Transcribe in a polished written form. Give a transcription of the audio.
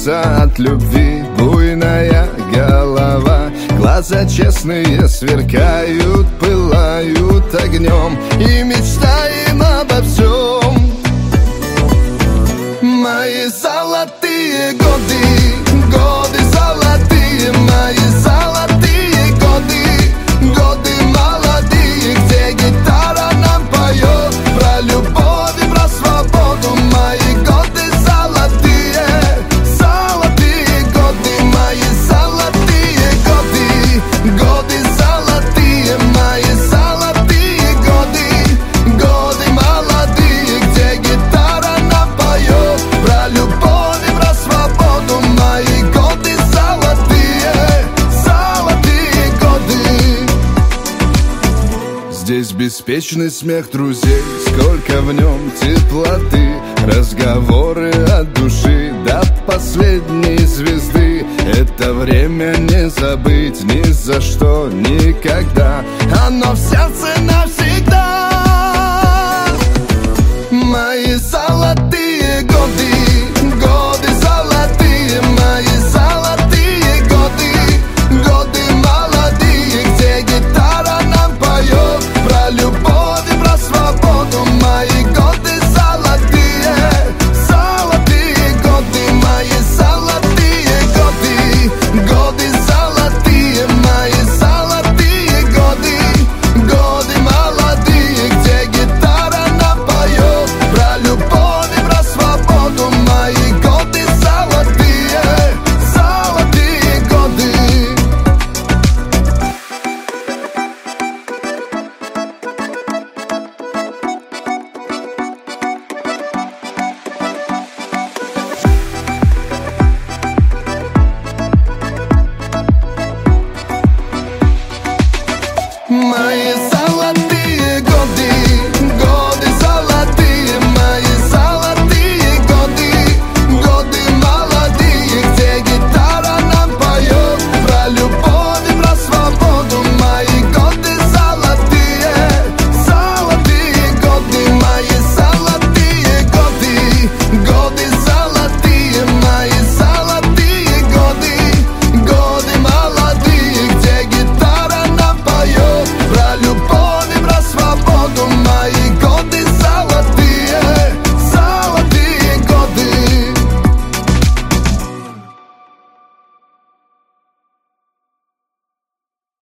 кружится от любви буйная голова. Глаза честные сверкают, пылают огнем, и мечтаем обо всем. Мои золотые годы, годы золотые, мои золотые годы, годы молодые, где гитара нам поет про любовь и про свободу. Мои годы золотые, золотые годы, мои золотые годы, годы золотые, мои золотые годы, годы молодые, где гитара нам поет про любовь и про свободу. Мои годы золотые, золотые годы. Здесь беспечный смех друзей, сколько в нем теплоты, разговоры от души до последней звезды. Это время не забыть ни за что, никогда, оно в сердце навсегда. Мои золотые годы, годы золотые, мои золотые годы, годы молодые, где гитара нам поет про любовь и про свободу. Мои годы золотые, золотые годы, мои золотые годы, годы золотые, мои золотые годы, годы молодые, где гитара нам поет про любовь и про свободу. Мои годы золотые, золотые годы. Мои